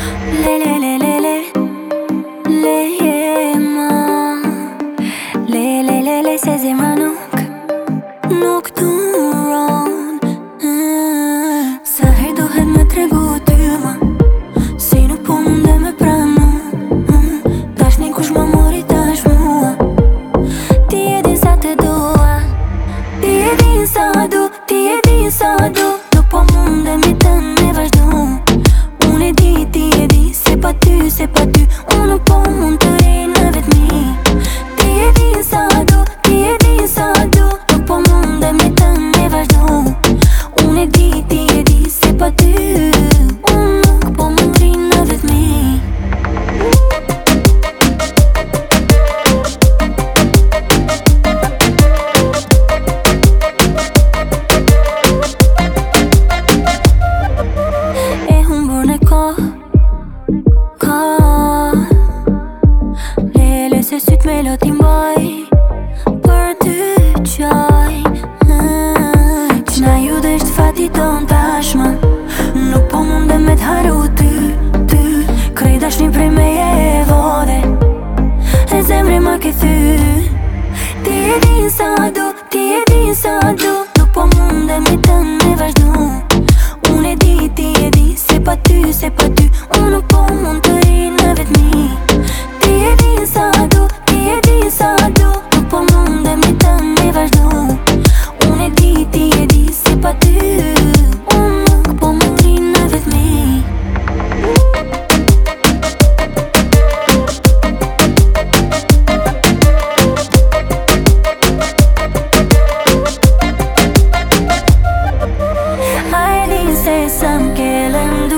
Le le le le le le ma le se zemra nuk duron. Sa her dohet me tregu ty ma, si nuk po munde me pranu. Dashnin kush ma mori tash mua, ti e din sa te dua. Ti e din sa du, ti e din sa du. Nuk po munde mi të me vazhdu. Unë e di, ti e di, se pa ty unë nuk po mund të rinë në vetmi. Ti e din sa du, ti e din sa du. Nuk po munde mi të me vazhdu. Unë e di, ti e di, se pa ty unë nuk po mund të rinë në vetmi. E humbur në kohë, lele se syt me loti mbaj për ty qaj. Qna ju dhe ishtë fati ton tashma, nuk po munde me t'haru ty. Krej dashni prej me je vode, e zemre ma ke thy. Ti e din sa du, ti e din sa du. Nuk po munde me të me vazhdu. Unë e di, ti e di, se pa ty unë nuk po mund të rinë në vetmi. Ti e din sa du, ti e din sa du. Nuk po munde me të me vazhdu. Unë e di, ti e di, se pa ty unë nuk po mund të rinë në vetmi. A e din se sa m'ke lëndu.